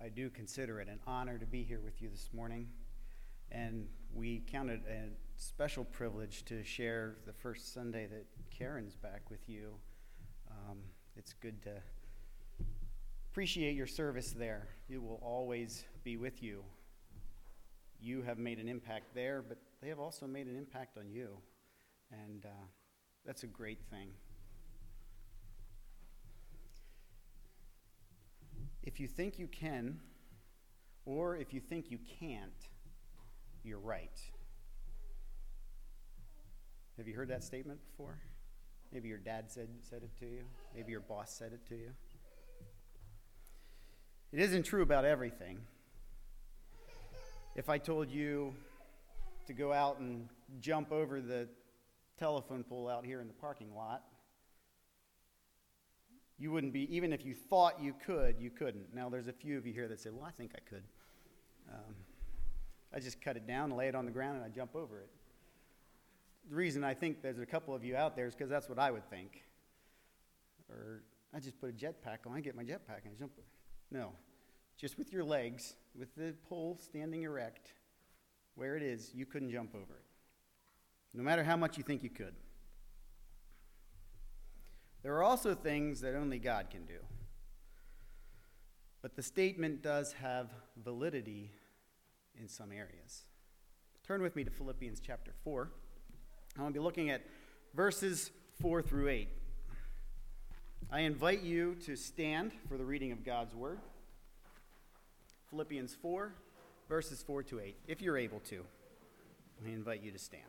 I do consider it an honor to be here with you this morning, and we count it a special privilege to share the first Sunday that Karen's back with you. It's good to appreciate your service there. It will always be with you. You have made an impact there, but they have also made an impact on you, and that's a great thing. If you think you can, or if you think you can't, you're right. Have you heard that statement before? Maybe your dad said it to you. Maybe your boss said it to you. It isn't true about everything. If I told you to go out and jump over the telephone pole out here in the parking lot, you wouldn't be, even if you thought you could, you couldn't. Now, there's a few of you here that say, well, I think I could. I just cut it down, lay it on the ground, and I jump over it. The reason I think there's a couple of you out there is because that's what I would think. Or I just put a jetpack on, I get my jetpack and I jump over. No, just with your legs, with the pole standing erect, where it is, you couldn't jump over it. No matter how much you think you could. There are also things that only God can do. But the statement does have validity in some areas. Turn with me to Philippians chapter 4. I'm going to be looking at verses 4 through 8. I invite you to stand for the reading of God's word. Philippians 4, verses 4 to 8, if you're able to. I invite you to stand.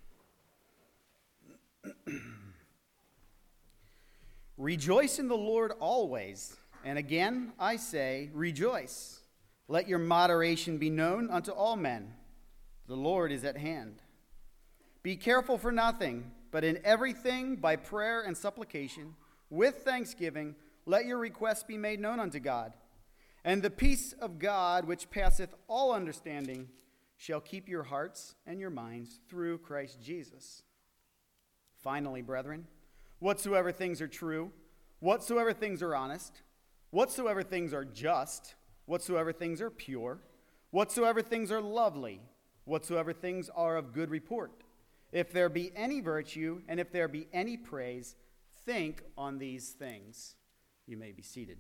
Rejoice in the Lord always, and again I say, rejoice. Let your moderation be known unto all men. The Lord is at hand. Be careful for nothing, but in everything by prayer and supplication, with thanksgiving, let your requests be made known unto God. And the peace of God, which passeth all understanding, shall keep your hearts and your minds through Christ Jesus. Finally, brethren, whatsoever things are true, whatsoever things are honest, whatsoever things are just, whatsoever things are pure, whatsoever things are lovely, whatsoever things are of good report, if there be any virtue, and if there be any praise, think on these things. You may be seated.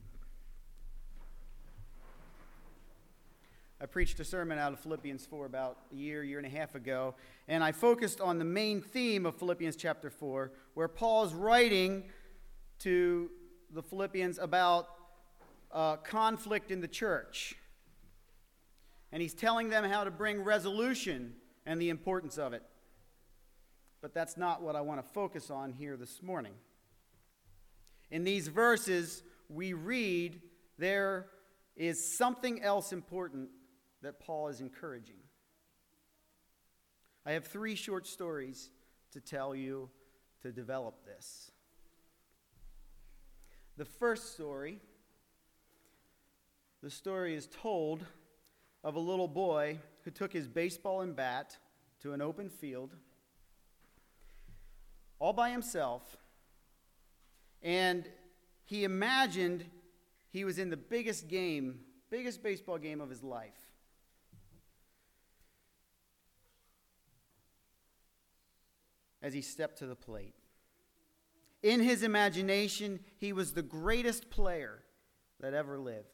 I preached a sermon out of Philippians 4 about a year and a half ago, and I focused on the main theme of Philippians chapter 4, where Paul's writing to the Philippians about conflict in the church. And he's telling them how to bring resolution and the importance of it. But that's not what I want to focus on here this morning. In these verses, we read there is something else important that Paul is encouraging. I have 3 short stories to tell you to develop this. The first story, the story is told of a little boy who took his baseball and bat to an open field all by himself, and he imagined he was in the biggest baseball game of his life. As he stepped to the plate. In his imagination, he was the greatest player that ever lived.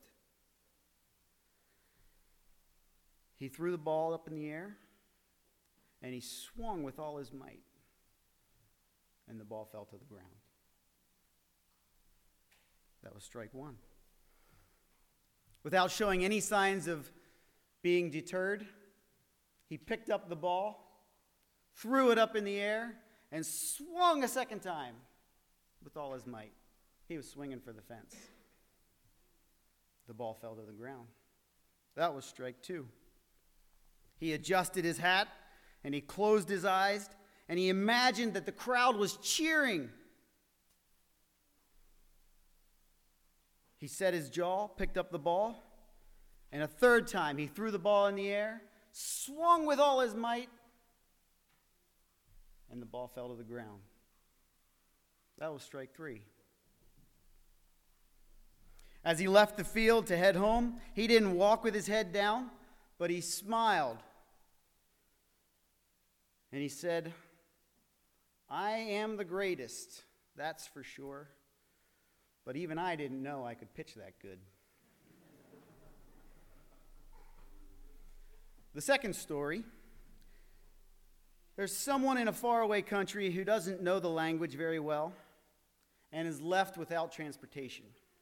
He threw the ball up in the air, and he swung with all his might, and the ball fell to the ground. That was strike 1. Without showing any signs of being deterred, he picked up the ball, threw it up in the air, and swung a second time with all his might. He was swinging for the fence. The ball fell to the ground. That was strike 2. He adjusted his hat, and he closed his eyes, and he imagined that the crowd was cheering. He set his jaw, picked up the ball, and a third time he threw the ball in the air, swung with all his might, and the ball fell to the ground. That was strike 3. As he left the field to head home, he didn't walk with his head down, but he smiled. And he said, "I am the greatest, that's for sure. But even I didn't know I could pitch that good." The second story, there's someone in a faraway country who doesn't know the language very well and is left without transportation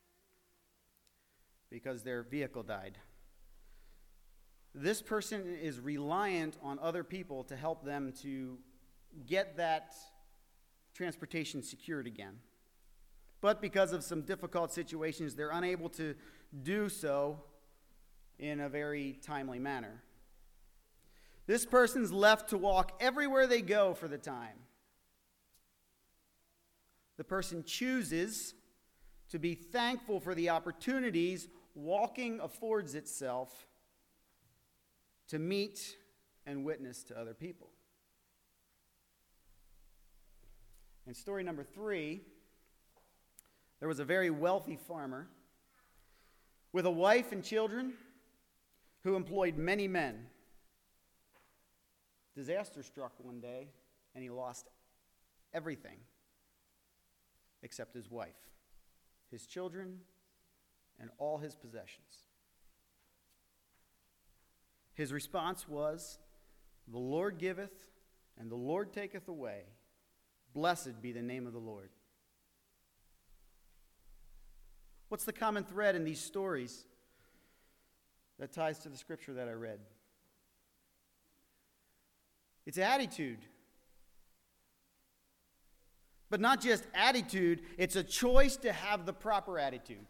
because their vehicle died. This person is reliant on other people to help them to get that transportation secured again. But because of some difficult situations, they're unable to do so in a very timely manner. This person's left to walk everywhere they go for the time. The person chooses to be thankful for the opportunities walking affords itself to meet and witness to other people. In story number 3, there was a very wealthy farmer with a wife and children who employed many men. Disaster struck one day, and he lost everything except his wife, his children, and all his possessions. His response was, "The Lord giveth, and the Lord taketh away. Blessed be the name of the Lord." What's the common thread in these stories that ties to the scripture that I read? It's attitude. But not just attitude, it's a choice to have the proper attitude.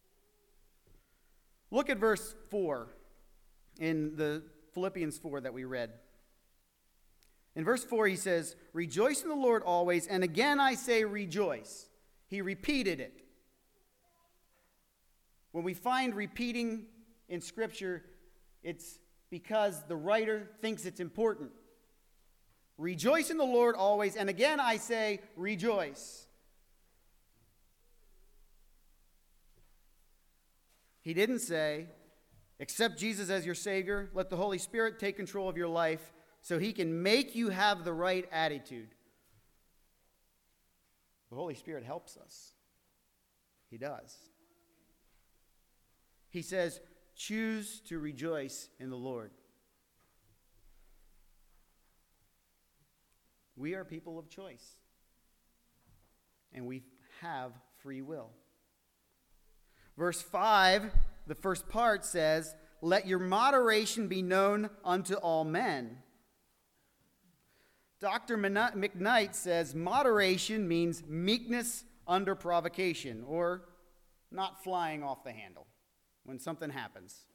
Look at verse 4 in the Philippians 4 that we read. In verse 4 he says, "Rejoice in the Lord always, and again I say rejoice." He repeated it. When we find repeating in Scripture, it's because the writer thinks it's important. Rejoice in the Lord always, and again I say rejoice. He didn't say, accept Jesus as your Savior, let the Holy Spirit take control of your life so he can make you have the right attitude. The Holy Spirit helps us. He does. He says, choose to rejoice in the Lord. We are people of choice, and we have free will. Verse 5, the first part says, "Let your moderation be known unto all men." Dr. McKnight says moderation means meekness under provocation, or not flying off the handle when something happens.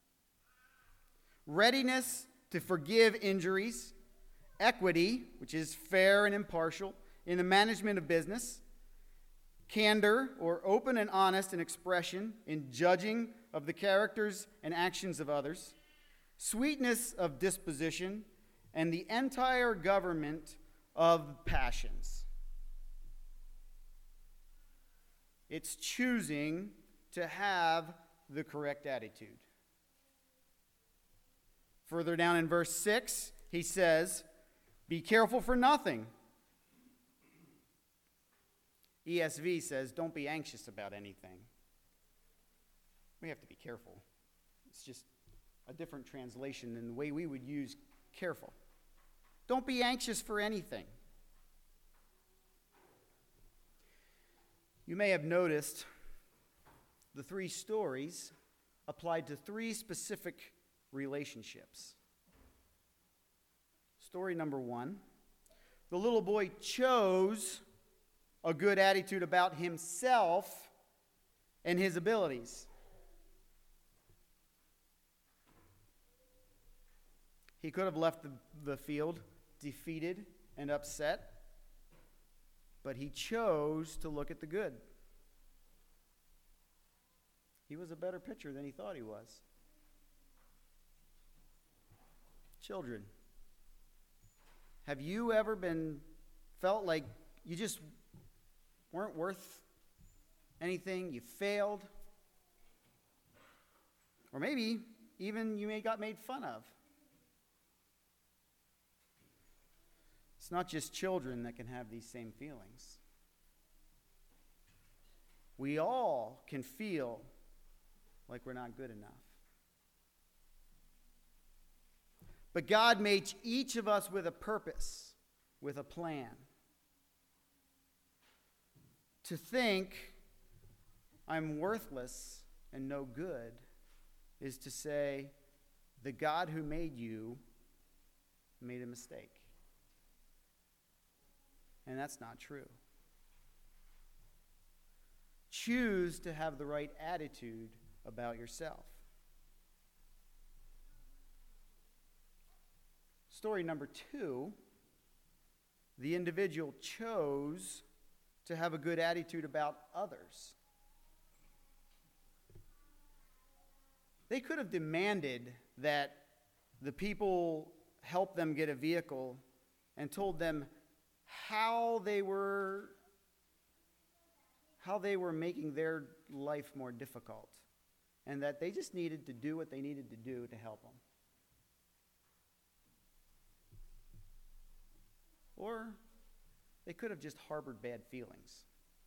Readiness to forgive injuries. Equity, which is fair and impartial in the management of business. Candor, or open and honest in expression in judging of the characters and actions of others. Sweetness of disposition, and the entire government of passions. It's choosing to have the correct attitude. Further down in verse 6, he says, "Be careful for nothing." ESV says, "Don't be anxious about anything." We have to be careful. It's just a different translation than the way we would use careful. Don't be anxious for anything. You may have noticed the 3 stories applied to 3 specific relationships. Story number 1, the little boy chose a good attitude about himself and his abilities. He could have left the field defeated and upset, but he chose to look at the good. He was a better pitcher than he thought he was. Children, have you ever felt like you just weren't worth anything? You failed? Or maybe even you got made fun of. It's not just children that can have these same feelings. We all can feel like we're not good enough. But God made each of us with a purpose, with a plan. To think I'm worthless and no good is to say the God who made you made a mistake. And that's not true. Choose to have the right attitude about yourself. Story number 2, the individual chose to have a good attitude about others. They could have demanded that the people help them get a vehicle and told them how they were making their life more difficult, and that they just needed to do what they needed to do to help them. Or they could have just harbored bad feelings.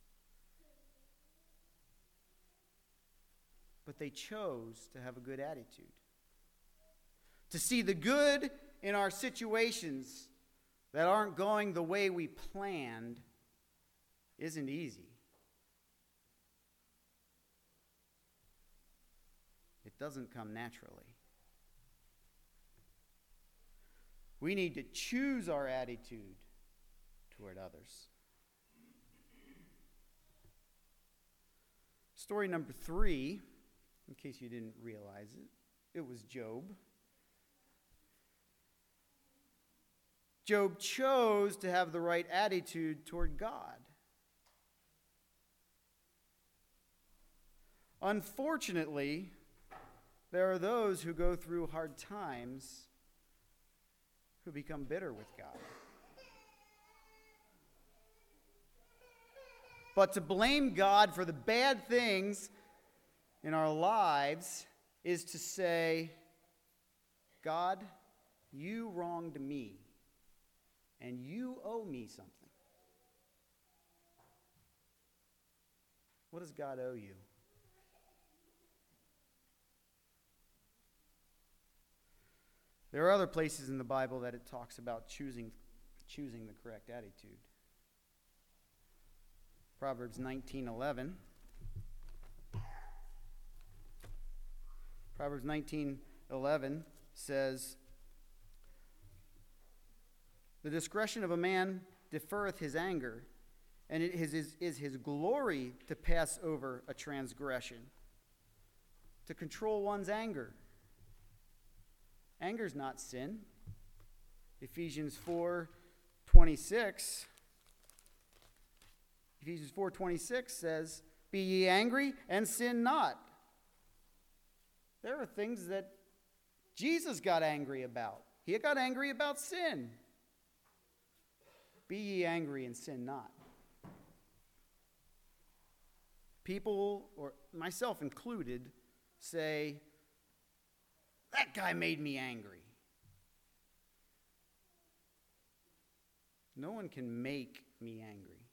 But they chose to have a good attitude. To see the good in our situations that aren't going the way we planned isn't easy. It doesn't come naturally. We need to choose our attitude toward others. Story number 3, in case you didn't realize it, it was Job. Job chose to have the right attitude toward God. Unfortunately, there are those who go through hard times who become bitter with God. But to blame God for the bad things in our lives is to say, God, you wronged me, and you owe me something. What does God owe you? There are other places in the Bible that it talks about choosing the correct attitude. Proverbs 19:11. Proverbs 19:11 says, "The discretion of a man deferreth his anger, and it is his glory to pass over a transgression." To control one's anger. Anger is not sin. Ephesians 4:26 says, "Be ye angry and sin not." There are things that Jesus got angry about. He got angry about sin. Be ye angry and sin not. People, or myself included, say, that guy made me angry. No one can make me angry.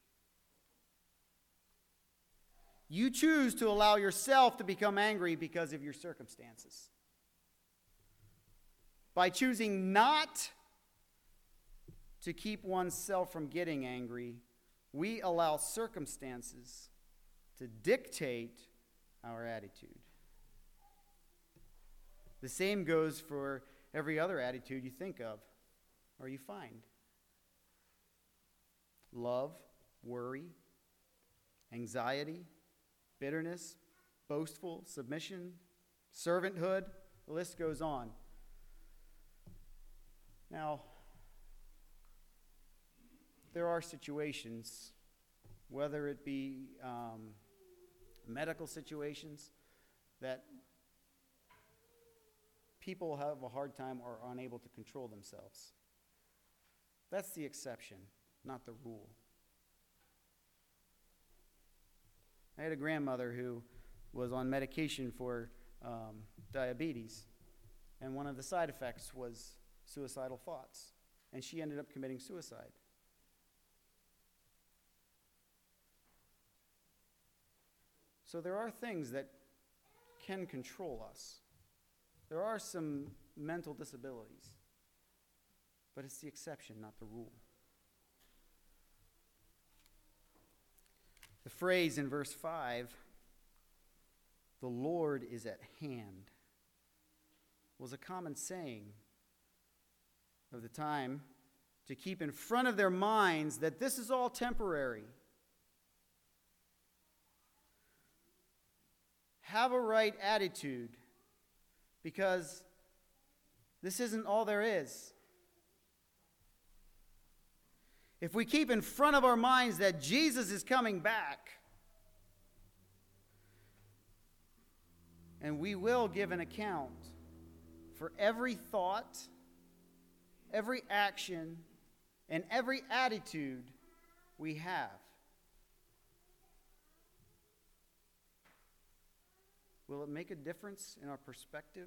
You choose to allow yourself to become angry because of your circumstances. By choosing not to keep oneself from getting angry, we allow circumstances to dictate our attitude. The same goes for every other attitude you think of or you find. Love, worry, anxiety, bitterness, boastful, submission, servanthood, the list goes on. Now, there are situations, whether it be medical situations, that people have a hard time or are unable to control themselves. That's the exception, not the rule. I had a grandmother who was on medication for diabetes. And one of the side effects was suicidal thoughts. And she ended up committing suicide. So there are things that can control us. There are some mental disabilities. But it's the exception, not the rule. The phrase in verse 5, "The Lord is at hand," was a common saying of the time to keep in front of their minds that this is all temporary. Have a right attitude, because this isn't all there is. If we keep in front of our minds that Jesus is coming back, and we will give an account for every thought, every action, and every attitude we have. Will it make a difference in our perspective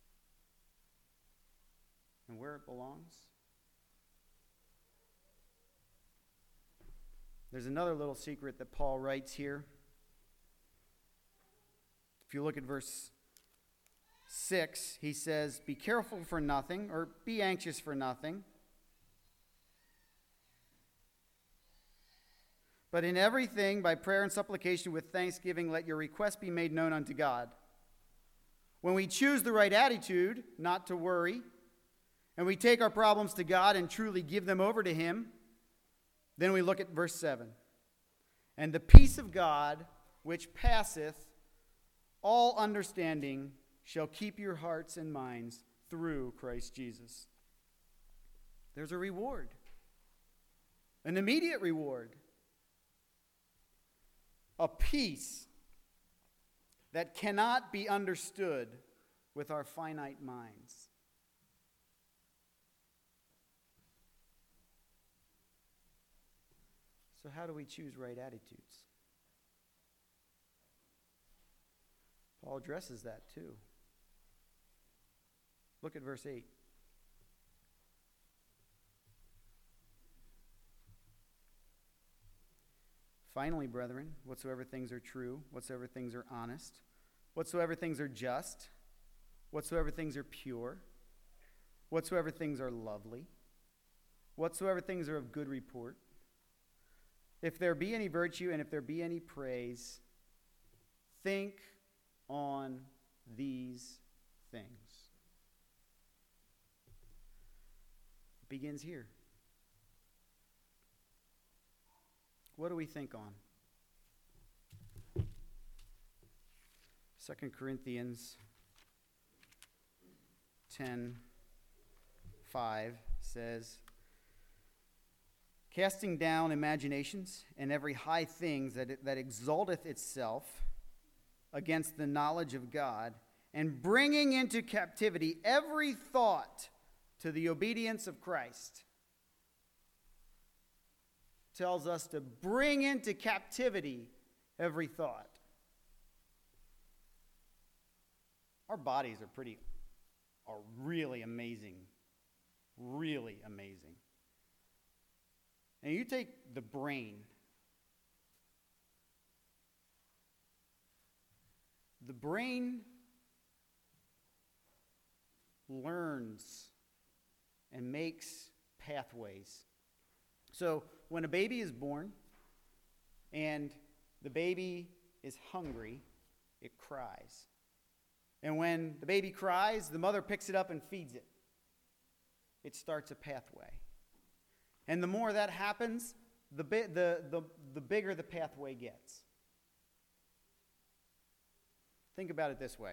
and where it belongs? There's another little secret that Paul writes here. If you look at verse 6, he says, "Be careful for nothing," or "be anxious for nothing. But in everything, by prayer and supplication with thanksgiving, let your requests be made known unto God." When we choose the right attitude, not to worry, and we take our problems to God and truly give them over to Him, then we look at verse 7. "And the peace of God, which passeth all understanding, shall keep your hearts and minds through Christ Jesus." There's a reward, an immediate reward, a peace that cannot be understood with our finite minds. So how do we choose right attitudes? Paul addresses that too. Look at verse 8. "Finally, brethren, whatsoever things are true, whatsoever things are honest, whatsoever things are just, whatsoever things are pure, whatsoever things are lovely, whatsoever things are of good report, if there be any virtue and if there be any praise, think on these things." It begins here. What do we think on? 2 Corinthians 10:5 says, "Casting down imaginations and every high thing that exalteth itself against the knowledge of God, and bringing into captivity every thought to the obedience of Christ." Tells us to bring into captivity every thought. Our bodies are really amazing. Really amazing. And you take the brain. The brain learns and makes pathways. So when a baby is born and the baby is hungry, it cries. And when the baby cries, the mother picks it up and feeds it. It starts a pathway. And the more that happens, the bigger the pathway gets. Think about it this way.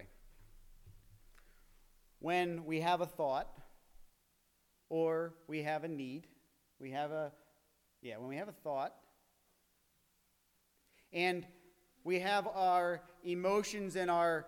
When we have a thought or we have a need, when we have a thought and we have our emotions and our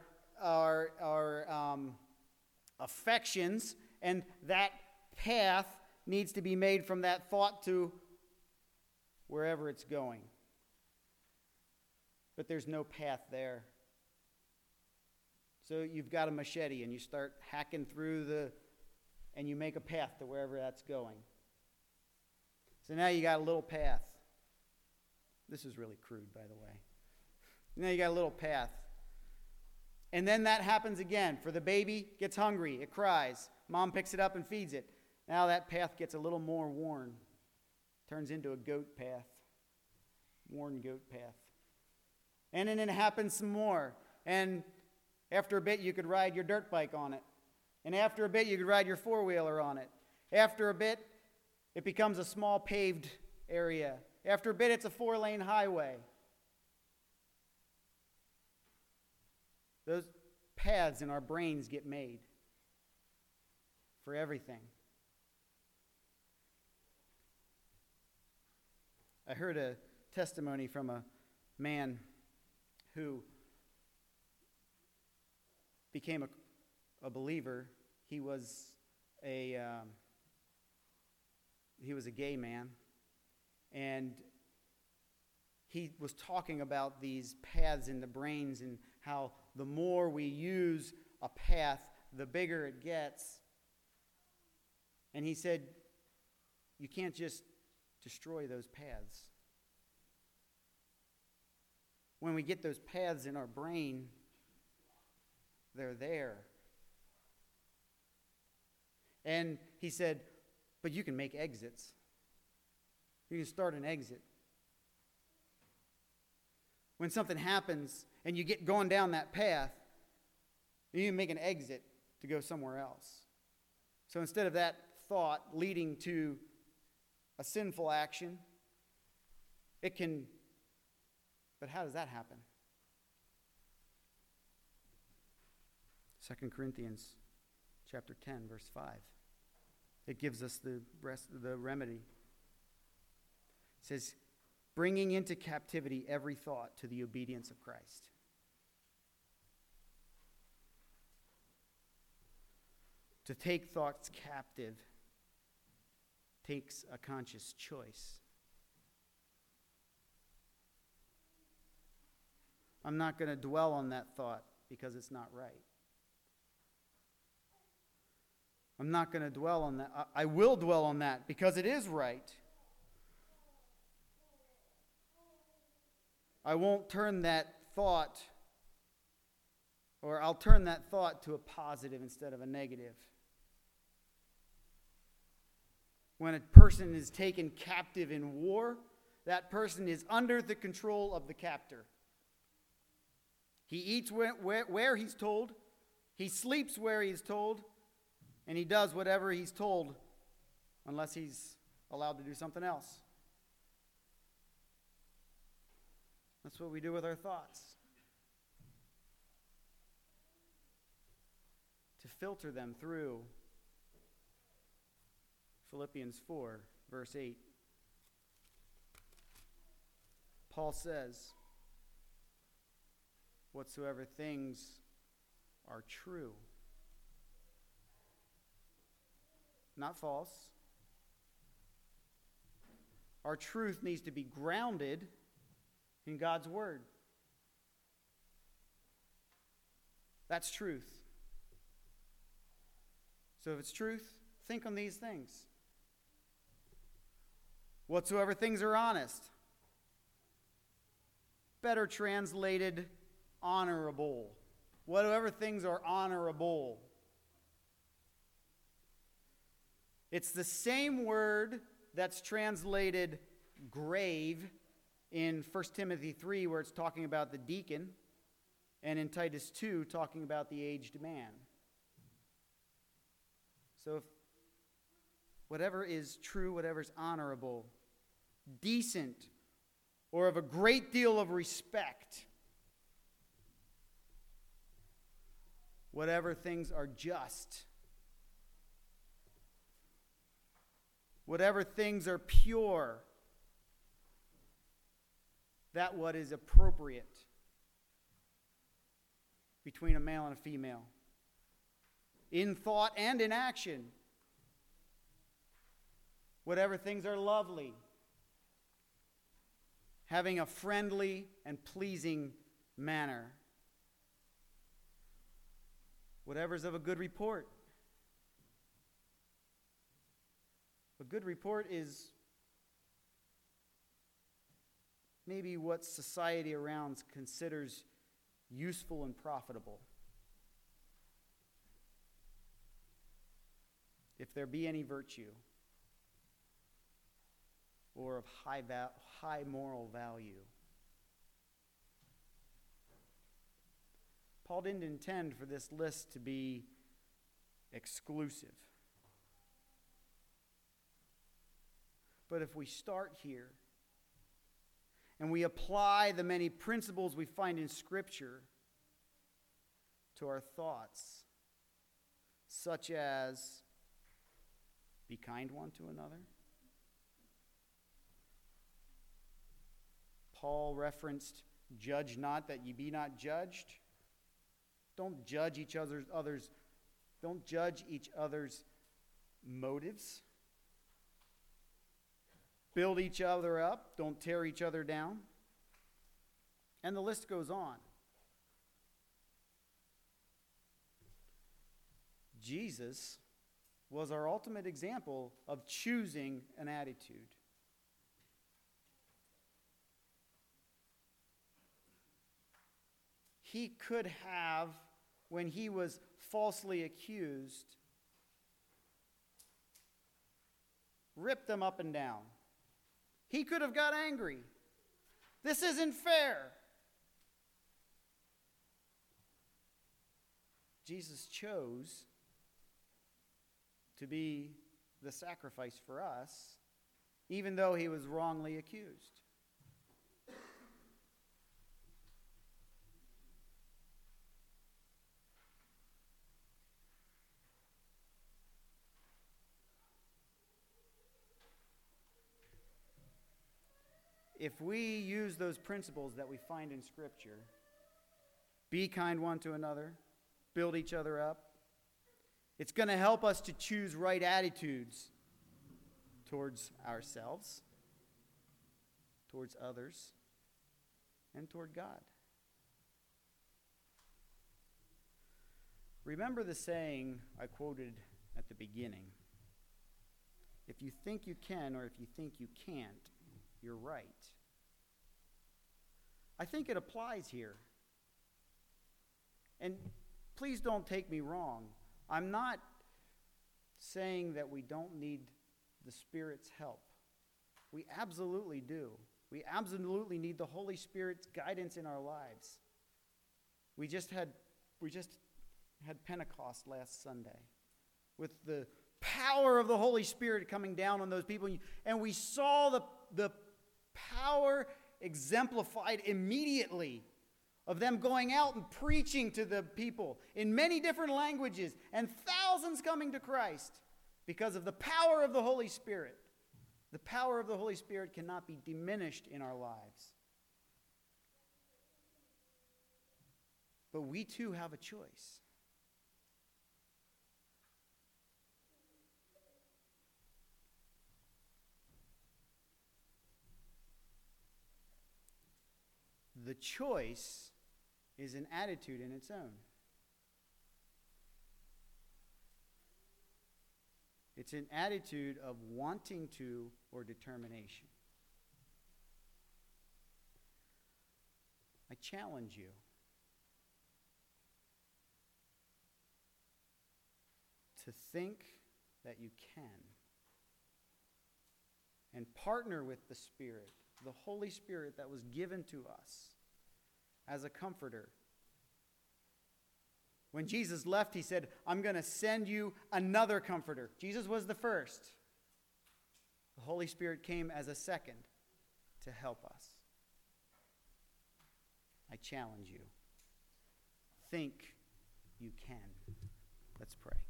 affections, and that path needs to be made from that thought to wherever it's going. But there's no path there. So you've got a machete and you start hacking through and you make a path to wherever that's going. So now you got a little path. This is really crude, by the way. Now you got a little path. And then that happens again. For the baby, gets hungry, it cries. Mom picks it up and feeds it. Now that path gets a little more worn. Turns into a goat path. Worn goat path. And then it happens some more. And after a bit, you could ride your dirt bike on it. And after a bit, you could ride your four-wheeler on it. After a bit, it becomes a small paved area. After a bit, it's a 4-lane highway. Those paths in our brains get made for everything. I heard a testimony from a man who became a believer. He was a gay man, and he was talking about these paths in the brains and how the more we use a path, the bigger it gets. And he said, you can't just destroy those paths. When we get those paths in our brain, they're there. And he said, but you can make exits. You can start an exit. When something happens and you get going down that path, you can make an exit to go somewhere else. So instead of that thought leading to a sinful action, it can, but how does that happen? 2 Corinthians chapter 10, verse 5. It gives us the remedy. It says, bringing into captivity every thought to the obedience of Christ. To take thoughts captive takes a conscious choice. I'm not going to dwell on that thought because it's not right. I'm not going to dwell on that. I will dwell on that because it is right. I won't turn that thought, or I'll turn that thought to a positive instead of a negative. When a person is taken captive in war, that person is under the control of the captor. He eats where he's told, he sleeps where he's told, and he does whatever he's told unless he's allowed to do something else. That's what we do with our thoughts. To filter them through Philippians 4, verse 8. Paul says, whatsoever things are true, not false. Our truth needs to be grounded in God's word. That's truth. So if it's truth, think on these things. Whatsoever things are honest. Better translated, honorable. Whatever things are honorable. It's the same word that's translated grave in 1 Timothy 3, where it's talking about the deacon, and in Titus 2, talking about the aged man. So if whatever is true, whatever is honorable, decent, or of a great deal of respect, whatever things are just, whatever things are pure, that what is appropriate between a male and a female, in thought and in action, whatever things are lovely, having a friendly and pleasing manner. whatever's of a good report. A good report is maybe what society around considers useful and profitable. If there be any virtue or of high moral value. Paul didn't intend for this list to be exclusive. But if we start here and we apply the many principles we find in Scripture to our thoughts, such as be kind one to another. Paul referenced, judge not that ye be not judged. Don't judge each other's motives. Build each other up. Don't tear each other down. And the list goes on. Jesus was our ultimate example of choosing an attitude. He could have, when he was falsely accused, ripped them up and down. He could have got angry. This isn't fair. Jesus chose to be the sacrifice for us, even though he was wrongly accused. If we use those principles that we find in Scripture, be kind one to another, build each other up, it's going to help us to choose right attitudes towards ourselves, towards others, and toward God. Remember the saying I quoted at the beginning. If you think you can or if you think you can't, you're right. I think it applies here. And please don't take me wrong. I'm not saying that we don't need the Spirit's help. We absolutely do. We absolutely need the Holy Spirit's guidance in our lives. We just had Pentecost last Sunday with the power of the Holy Spirit coming down on those people, and we saw the power exemplified immediately of them going out and preaching to the people in many different languages and thousands coming to Christ because of the power of the Holy Spirit. The power of the Holy Spirit cannot be diminished in our lives. But we too have a choice. The choice is an attitude in its own. It's an attitude of wanting to or determination. I challenge you to think that you can and partner with the Spirit, the Holy Spirit that was given to us as a comforter. When Jesus left, he said, I'm going to send you another comforter. Jesus was the first. The Holy Spirit came as a second to help us. I challenge you. Think you can. Let's pray.